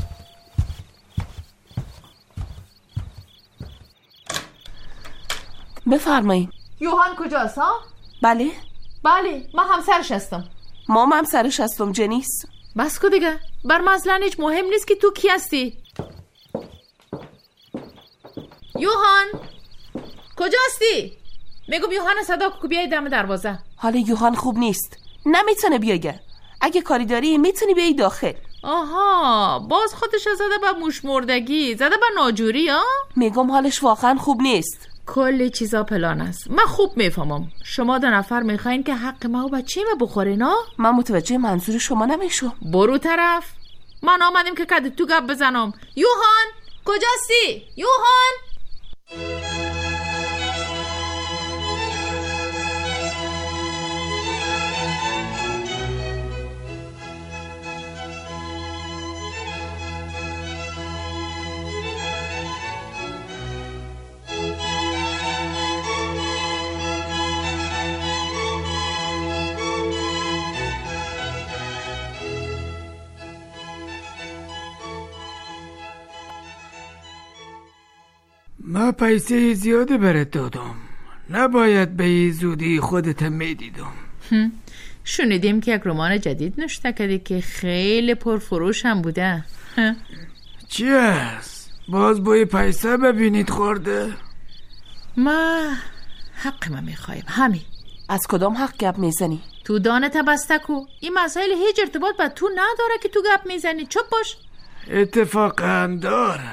بفرمایید. یوهان کجاست ها؟ بله من همسرش هستم. ما همسرش هستم جنیس. بس کو دیگه، بر مثلا هیچ مهم نیست که تو کی هستی. یوهان کجاستی؟ میگم یوهان صدا کو بیای دم دروازه. حالا یوهان خوب نیست، نمیتونه بیایه. اگه کاری داری میتونی بیای داخل. آها، باز خودش زده به موشمردگی، زده به ناجوری ها؟ میگم حالش واقعا خوب نیست. کلی چیزا پلان است. من خوب میفهمم شما 2 نفر میخواین که حق ما و بچه‌م بخورین ها؟ من متوجه منظور شما نمیشم. برو طرف. من آمدم که کد تو گپ بزنم. یوهان کجاستی؟ یوهان. ما پیسه زیاده برات دادم، نباید به این زودی خودت میدیدم. شنیدیم که یک رمان جدید نوشته کردی که خیلی پرفروش هم بوده. چی است؟ باز بوی پیسه ببینید خورده؟ ما حق ما میخوایم همین. از کدام حق گپ میزنی؟ تو دانت بسته کو. این مسائل هیچ ارتباط با تو نداره که تو گپ میزنی. چپ باش. اتفاقا داره.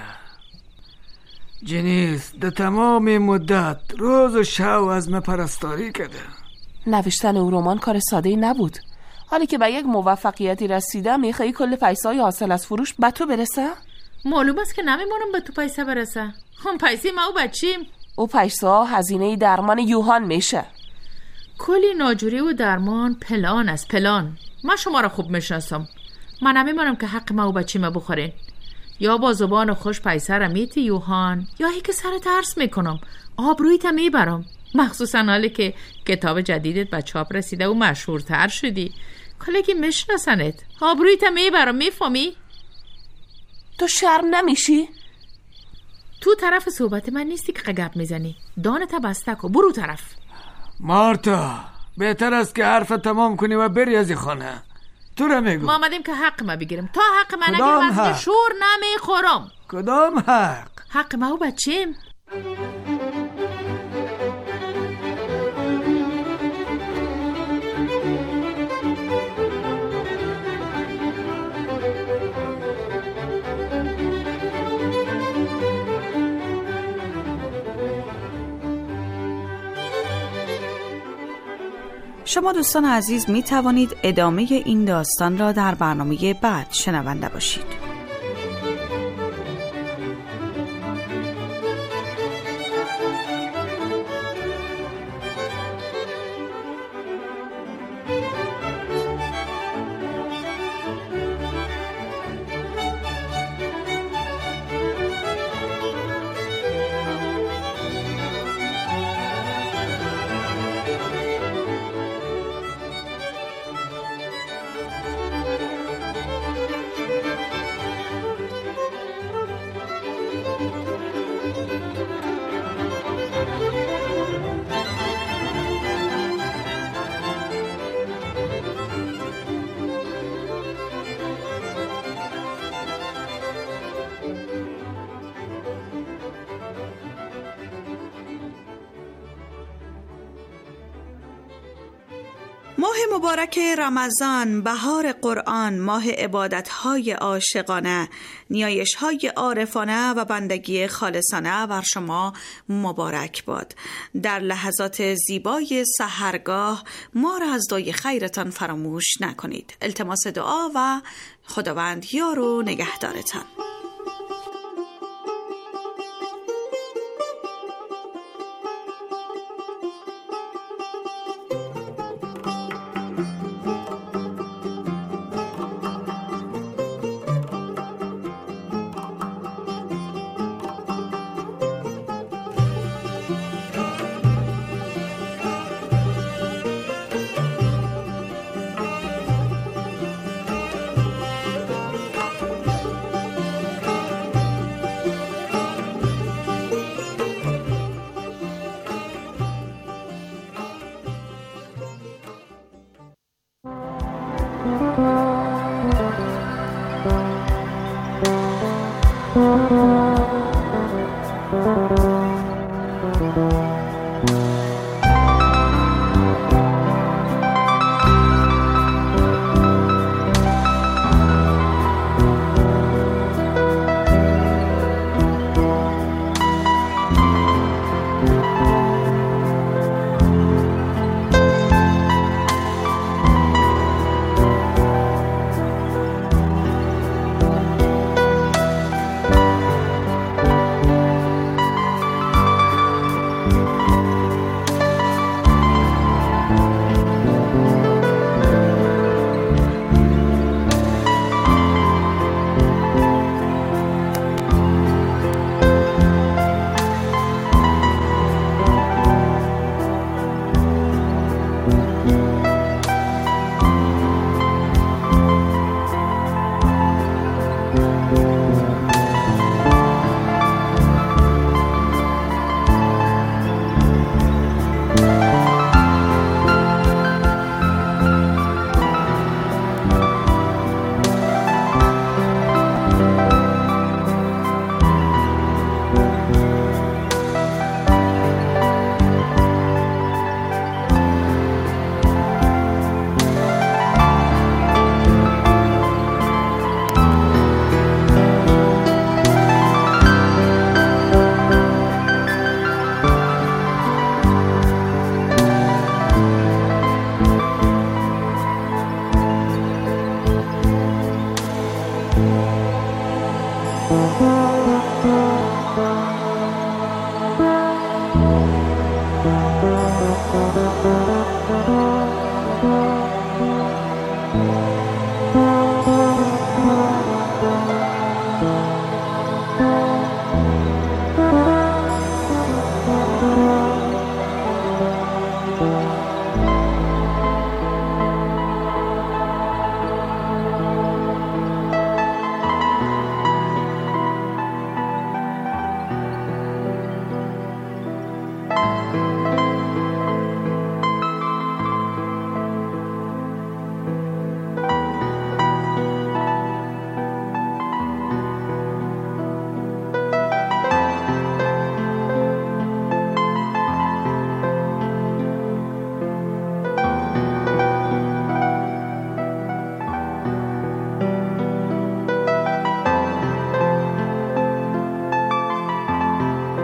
جنیس در تمام مدت روز و شب از من پرستاری کرده. نوشتن او رمان کار ساده‌ای نبود. حالی که به یک موفقیتی رسیده میخوایی کل پیسه‌های حاصل از فروش به تو برسه؟ معلوم است که نمیمونم به تو پیسه برسه. هم پیسه ما و بچیم. او پیسه هزینه درمان یوهان میشه. کلی ناجوری و درمان پلان است، پلان. من شما را خوب میشناسم. من نمیمونم که حق ما و بچیم بخورین. یا با زبان خوش پیسه را میتی یوهان، یا هی که سر ترس میکنم آبرویت میبرم. مخصوصا حالی که کتاب جدیدت به چاپ رسیده و مشهورتر شدی، کلگی میشناسنت. آبرویت میبرم، میفهمی؟ تو شرم نمیشی؟ تو طرف صحبت من نیستی که گپ میزنی. دانت بسته کو، برو طرف. مارتا بهتر است که حرف تمام کنی و بری از خانه. تو را میگم ما آمدیم که حق ما بگیریم. تا حق من نگیرم از شور نمیخورم. کدام حق؟ حق ما و بچیم. شما دوستان عزیز می توانید ادامه این داستان را در برنامه بعد شنونده باشید. ماه مبارک رمضان، بهار قرآن، ماه عبادت‌های عاشقانه، نیایش‌های عارفانه و بندگی خالصانه بر شما مبارک باد. در لحظات زیبای سحرگاه ما را از دعای خیرتان فراموش نکنید. التماس دعا و خداوند یار و نگهدارتان.